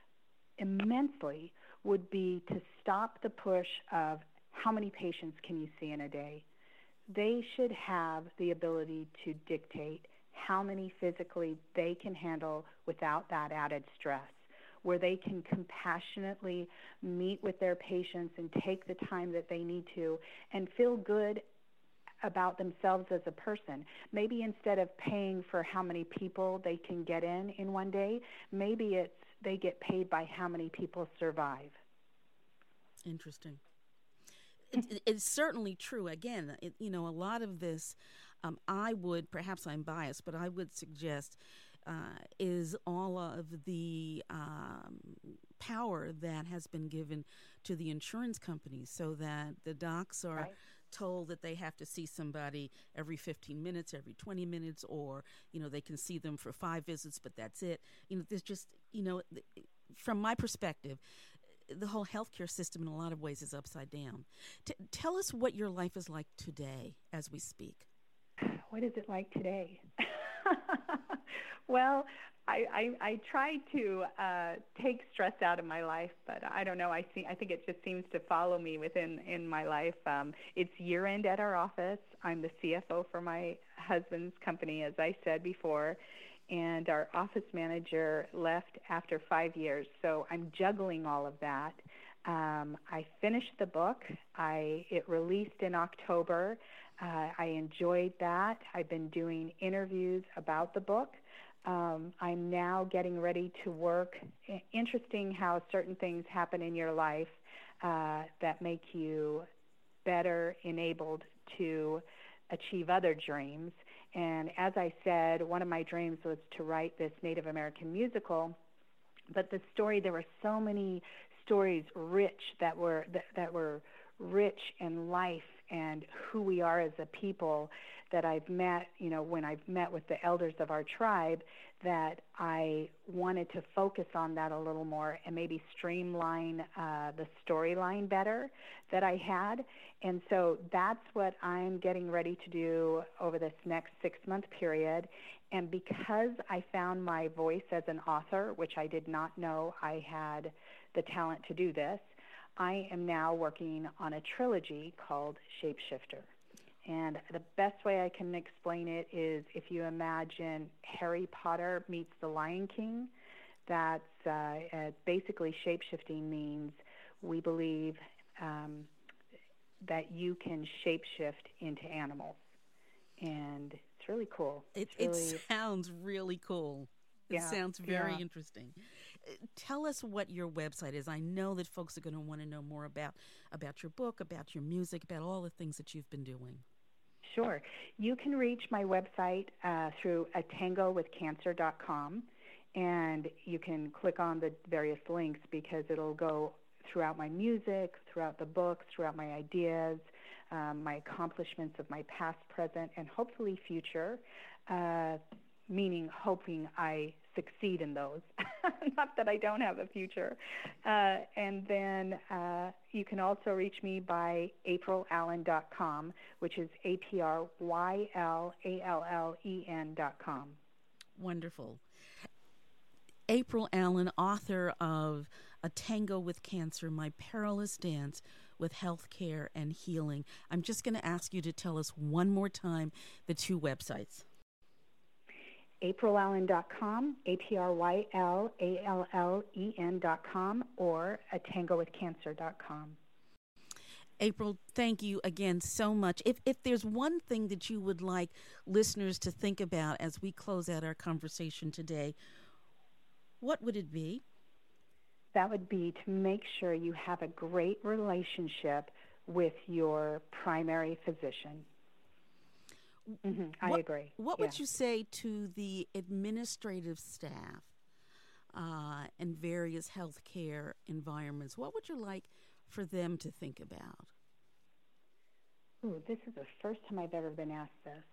immensely would be to stop the push of how many patients can you see in a day. They should have the ability to dictate how many physically they can handle without that added stress, where they can compassionately meet with their patients and take the time that they need to and feel good about themselves as a person. Maybe instead of paying for how many people they can get in in one day, maybe it's they get paid by how many people survive. Interesting. It, it's certainly true. Again, it, you know, a lot of this, um, I would, perhaps I'm biased, but I would suggest uh, is all of the um, power that has been given to the insurance companies, so that the docs are right. told that they have to see somebody every fifteen minutes, every twenty minutes, or, you know, they can see them for five visits, but that's it. You know, there's just, you know, from my perspective, the whole healthcare system in a lot of ways is upside down. T- tell us what your life is like today as we speak. What is it like today? Well, I, I, I try to uh, take stress out of my life, but I don't know. I see. I think it just seems to follow me within in my life. Um, it's year end at our office. I'm the C F O for my husband's company, as I said before, and our office manager left after five years. So I'm juggling all of that. Um, I finished the book. I it released in October. Uh, I enjoyed that. I've been doing interviews about the book. Um, I'm now getting ready to work. Interesting how certain things happen in your life uh, that make you better enabled to achieve other dreams. And as I said, one of my dreams was to write this Native American musical. But the story, there were so many stories rich that were that, that were rich in life and who we are as a people that I've met, you know, when I've met with the elders of our tribe, that I wanted to focus on that a little more and maybe streamline uh, the storyline better that I had. And so that's what I'm getting ready to do over this next six-month period. And because I found my voice as an author, which I did not know I had the talent to do this, I am now working on a trilogy called Shapeshifter. And the best way I can explain it is if you imagine Harry Potter meets the Lion King, that's uh, uh, basically shapeshifting means we believe um, that you can shapeshift into animals. And it's really cool. It, really, it sounds really cool. It yeah, sounds very yeah. interesting. Tell us what your website is. I know that folks are going to want to know more about, about your book, about your music, about all the things that you've been doing. Sure. You can reach my website uh, through a tango with cancer dot com, and you can click on the various links because it'll go throughout my music, throughout the books, throughout my ideas, um, my accomplishments of my past, present, and hopefully future, uh, meaning hoping I succeed in those. Not that I don't have a future. Uh, and then uh, you can also reach me by april allen dot com, which is A P R Y L A L L E N dot com. Wonderful. April Allen, author of A Tango with Cancer, My Perilous Dance with Healthcare and Healing. I'm just going to ask you to tell us one more time the two websites. april allen dot com, A P R Y L A L L E N dot com, or a tango with cancer dot com. April, thank you again so much. If if there's one thing that you would like listeners to think about as we close out our conversation today, what would it be? That would be to make sure you have a great relationship with your primary physician. Mm-hmm, I what, agree. What yeah. would you say to the administrative staff uh, and various healthcare environments? What would you like for them to think about? Ooh, this is the first time I've ever been asked this.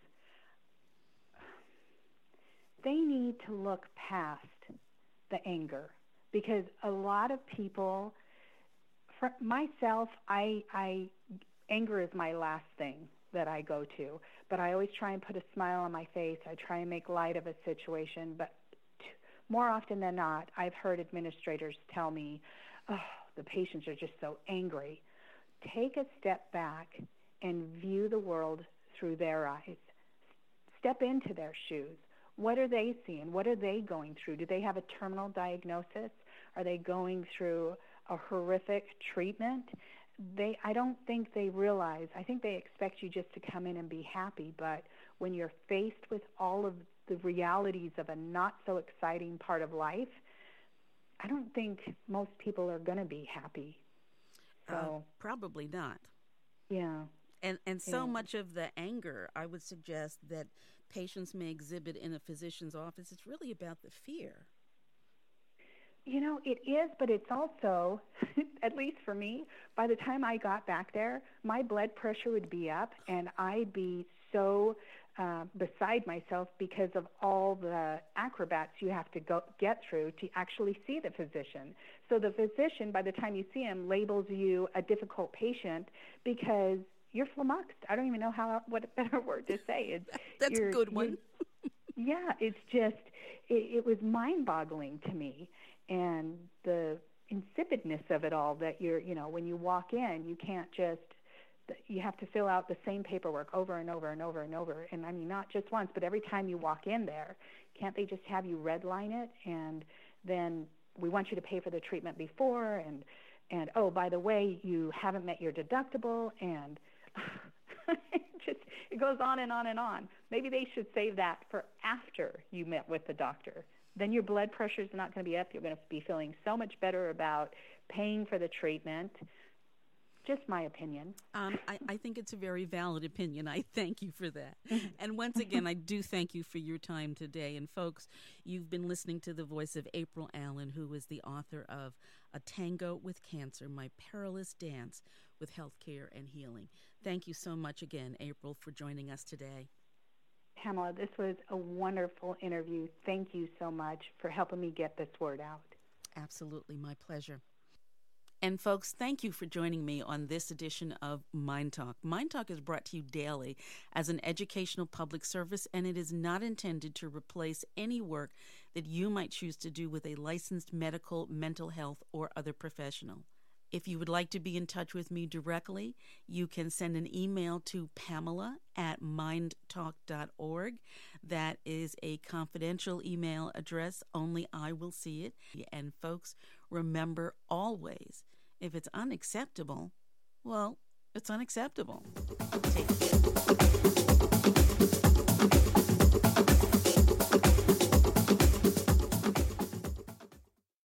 They need to look past the anger, because a lot of people, for myself, I, I, anger is my last thing that I go to, but I always try and put a smile on my face. I try and make light of a situation, but t- more often than not, I've heard administrators tell me, oh, the patients are just so angry. Take a step back and view the world through their eyes. Step into their shoes. What are they seeing? What are they going through? Do they have a terminal diagnosis? Are they going through a horrific treatment? They, I don't think they realize, I think they expect you just to come in and be happy, but when you're faced with all of the realities of a not so exciting part of life, I don't think most people are going to be happy. So, uh, probably not. Yeah. And and so yeah. much of the anger, I would suggest, that patients may exhibit in a physician's office, it's really about the fear. You know, it is, but it's also, at least for me, by the time I got back there, my blood pressure would be up, and I'd be so uh, beside myself because of all the acrobats you have to go get through to actually see the physician. So the physician, by the time you see him, labels you a difficult patient because you're flummoxed. I don't even know how what a better word to say. It's, That's a good one. Yeah, it's just, it, it was mind-boggling to me. And the insipidness of it all, that you're, you know, when you walk in, you can't just, you have to fill out the same paperwork over and over and over and over. And I mean, not just once, but every time you walk in there, can't they just have you redline it? And then we want you to pay for the treatment before, and, and oh, by the way, you haven't met your deductible, and it just, it goes on and on and on. Maybe they should save that for after you met with the doctor. Then your blood pressure is not going to be up. You're going to be feeling so much better about paying for the treatment. Just my opinion. Um, I, I think it's a very valid opinion. I thank you for that. And once again, I do thank you for your time today. And folks, you've been listening to the voice of April Allen, who is the author of A Tango with Cancer, My Perilous Dance with Healthcare and Healing. Thank you so much again, April, for joining us today. Pamela, this was a wonderful interview. Thank you so much for helping me get this word out. Absolutely, my pleasure. And folks, thank you for joining me on this edition of Mind Talk. Mind Talk is brought to you daily as an educational public service, and it is not intended to replace any work that you might choose to do with a licensed medical, mental health, or other professional. If you would like to be in touch with me directly, you can send an email to Pamela at mind talk dot org. That is a confidential email address. Only I will see it. And folks, remember always, if it's unacceptable, well, it's unacceptable. Take care.